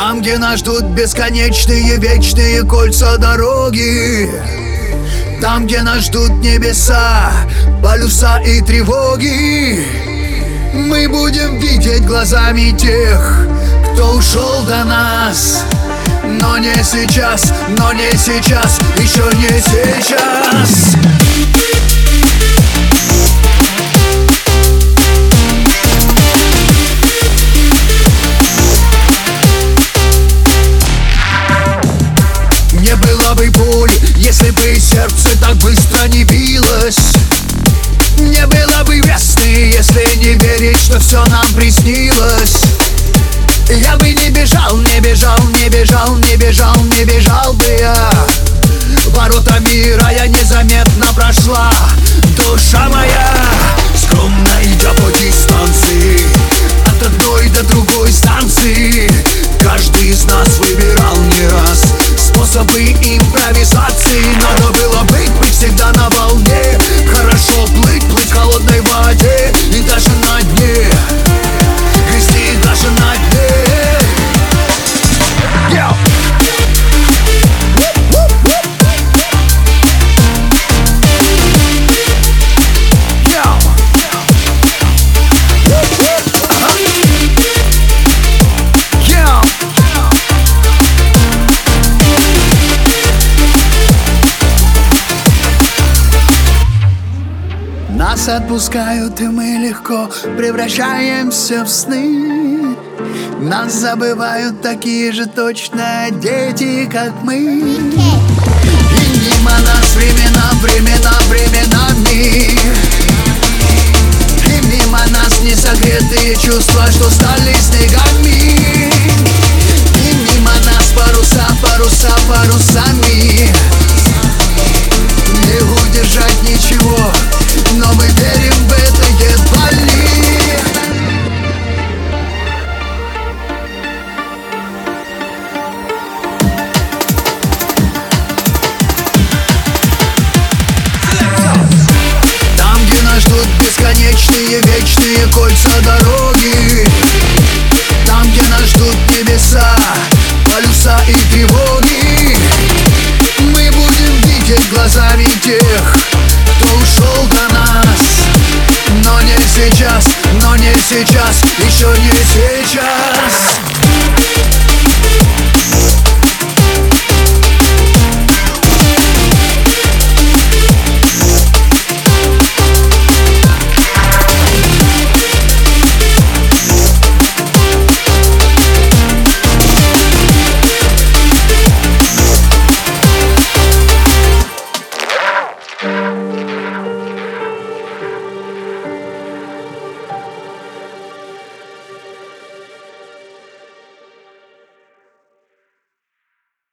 Там, где нас ждут бесконечные вечные кольца дороги, там, где нас ждут небеса, полюса и тревоги, мы будем видеть глазами тех, кто ушел до нас. Но не сейчас, но не сейчас, еще не сейчас. Не было бы боли, если бы сердце так быстро не билось. Не было бы весны, если не верить, что все нам приснилось. Я бы не бежал, не бежал, не бежал, не бежал, не бежал бы я. Ворота мира я незаметно прошла. Душа моя скромно идя по дистанции, от одной до другой станции. Каждый из нас выбирал не раз способы импровизации. Надо было быть всегда на волне, хорошо плыть в холодной воде и даже на дне, грести даже на дне. Нас отпускают, и мы легко превращаемся в сны. Нас забывают такие же точно дети, как мы. И мимо нас временами. И мимо нас несогретые чувства, что стали снегами. И мимо нас парусами. Не удержать ничего, но мы верим в это едва ли. Там, где нас ждут бесконечные вечные кольца дороги, там, где нас ждут небеса, полюса и тревоги, мы будем видеть глазами тех, кто ушел до нас. Но не сейчас, но не сейчас, еще не сейчас.